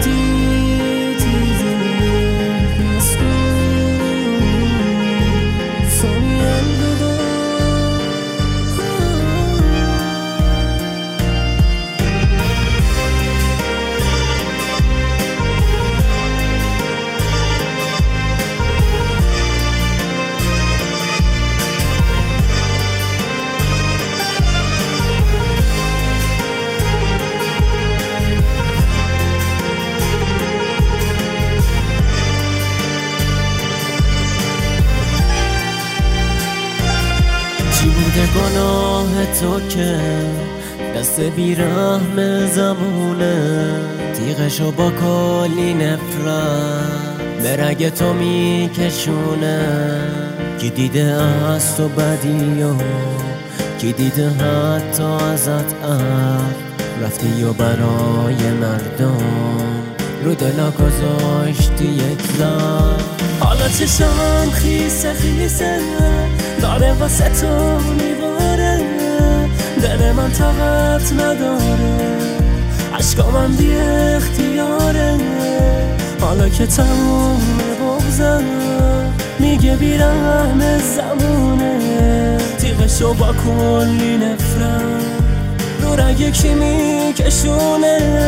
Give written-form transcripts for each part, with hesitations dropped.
چی بوده گناه تو که دست بیرحم زمونه تیغشو با کلی نفرت به رگ تو میکشونه؟ کی دیده از تو بدی و کی دیده حتی ازت رفتی و برای مردم رو دلا گذاشتی یک زن. حالا چشم خیسه خیسه داره واسه تو میباره، دل من طاقت نداره، عشقا من بی اختیاره. حالا که تموم بغضم میگه بیرحم زمونه تیغشو با کلی نفرت رو رگ کی میکشونه؟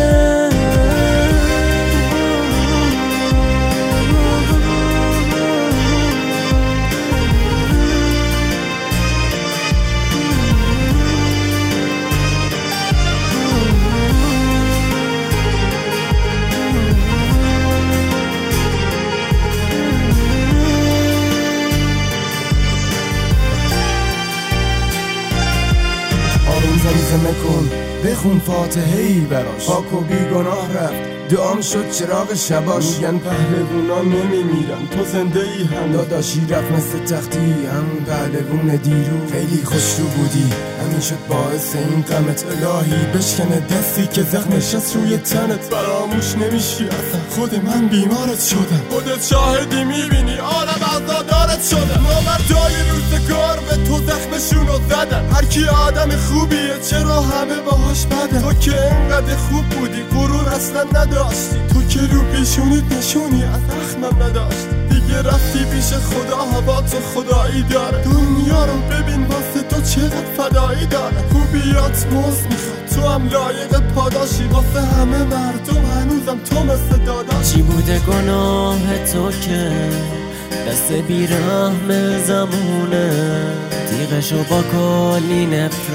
زمزمه کن بخون فاتحه‌ای براش، پاک و بیگناه رفت دعام شد چراغ شباش. میگن پهلوونا نمیمیرن تو زنده ای هم، داداشی رفت مثل تختی همون پهلوون دیرو. خیلی خوشرو بودی همین شد باعث این غمت، الهی بشکنه دستی که زخم نشست روی تنت. فراموش نمیشی اصلا خود من بیمارت شدم، خودت شاهدی میبینی عالم عزادارت شدم. نامردای روزگار به تو زخمشونو زدن، هر کی آدم خوبیه چرا همه باهاش بدن؟ تو که انقدر خوب بودی غرور اصلا نداشتی، تو که رو پیشونیت نشونی از زخمم نداشتی. دیگه رفتی پیش خدا هوا تو خدایی داره، دنیا رو ببین واسه تو چقدر فدایی داره. خوبیات موز میخواد تو هم لایق پاداشی، واسه همه مردم هنوزم تو مثل داداش. چی بوده گناه تو که دست بیرحم زمونه تیغشو با کلی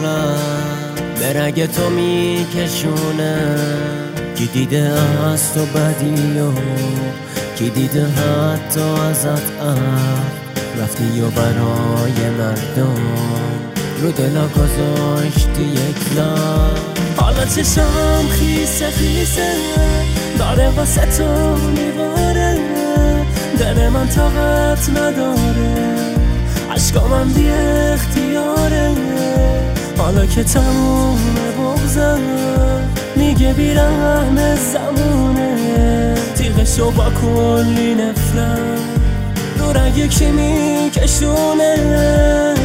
نفرت به رگ تو میکشونه؟ کی دیده از تو بدی و کی دیده حتی ازت رفتی و برای مردم رو دلا گذاشتی یک زن. حالا چشم خیسه خیسه داره واسه تو میباره، دل من طاقت نداره، عشقا من بی اختیاره. حالا که تموم بغضم میگه بیرحم زمونه تیغشو با کلی نفرت رو رگ کی میکشونه؟